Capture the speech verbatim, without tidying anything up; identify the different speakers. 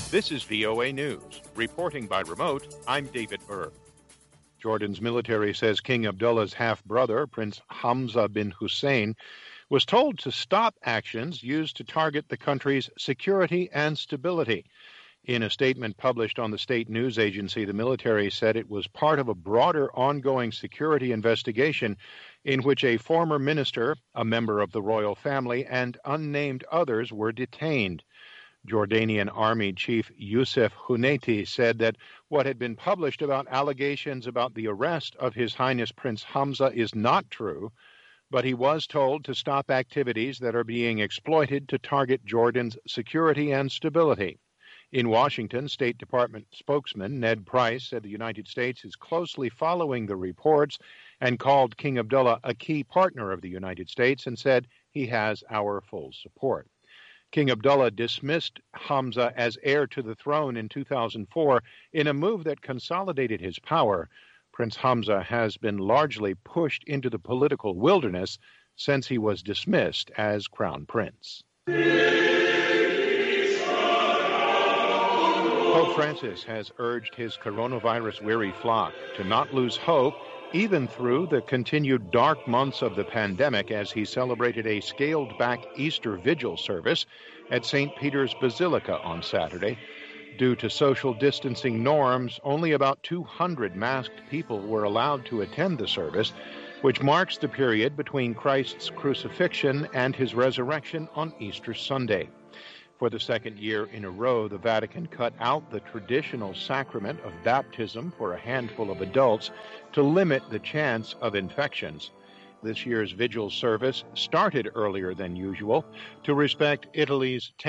Speaker 1: This is V O A News. Reporting by remote, I'm David Burr. Jordan's military says King Abdullah's half-brother, Prince Hamza bin Hussein, was told to stop actions used to target the country's security and stability. In a statement published on the state news agency, the military said it was part of a broader ongoing security investigation in which a former minister, a member of the royal family, and unnamed others were detained. Jordanian Army Chief Youssef Huneiti said that what had been published about allegations about the arrest of His Highness Prince Hamza is not true, but he was told to stop activities that are being exploited to target Jordan's security and stability. In Washington, State Department spokesman Ned Price said the United States is closely following the reports and called King Abdullah a key partner of the United States and said he has our full support. King Abdullah dismissed Hamza as heir to the throne in two thousand four in a move that consolidated his power. Prince Hamza has been largely pushed into the political wilderness since he was dismissed as crown prince. Pope Francis has urged his coronavirus-weary flock to not lose hope even through the continued dark months of the pandemic as he celebrated a scaled-back Easter Vigil service at Saint Peter's Basilica on Saturday. Due to social distancing norms, only about two hundred masked people were allowed to attend the service, which marks the period between Christ's crucifixion and his resurrection on Easter Sunday. For the second year in a row, the Vatican cut out the traditional sacrament of baptism for a handful of adults to limit the chance of infections. This year's vigil service started earlier than usual to respect Italy's